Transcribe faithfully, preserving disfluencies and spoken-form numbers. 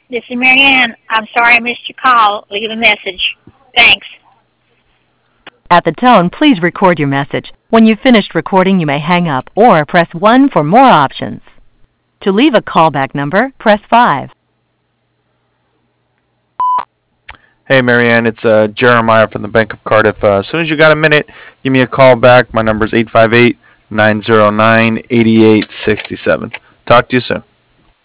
This is Marianne. I'm sorry I missed your call. Leave a message. Thanks. At the tone, please record your message. When you've finished recording, you may hang up or press one for more options. To leave a callback number, press five. Hey, Marianne, it's uh, Jeremiah from the Bank of Cardiff. Uh, as soon as you got a minute, give me a call back. My number is eight five eight, nine zero nine, eight eight six seven. Talk to you soon.